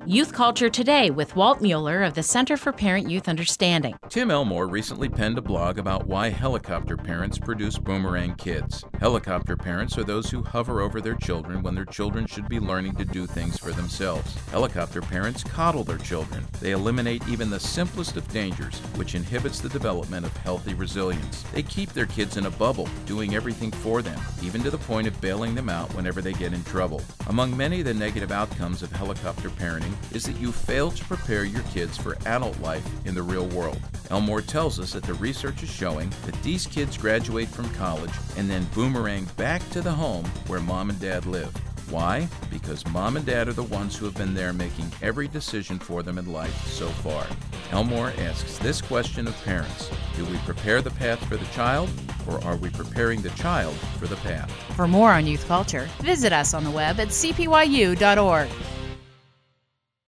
Youth Culture Today with Walt Mueller of the Center for Parent-Youth Understanding. Tim Elmore recently penned a blog about why helicopter parents produce boomerang kids. Helicopter parents are those who hover over their children when their children should be learning to do things for themselves. Helicopter parents coddle their children. They eliminate even the simplest of dangers, which inhibits the development of healthy resilience. They keep their kids in a bubble, doing everything for them, even to the point of bailing them out whenever they get in trouble. Among many of the negative outcomes of helicopter parenting is that you fail to prepare your kids for adult life in the real world. Elmore tells us that the research is showing that these kids graduate from college and then boomerang back to the home where mom and dad live. Why? Because mom and dad are the ones who have been there making every decision for them in life so far. Elmore asks this question of parents: do we prepare the path for the child, or are we preparing the child for the path? For more on youth culture, visit us on the web at cpyu.org.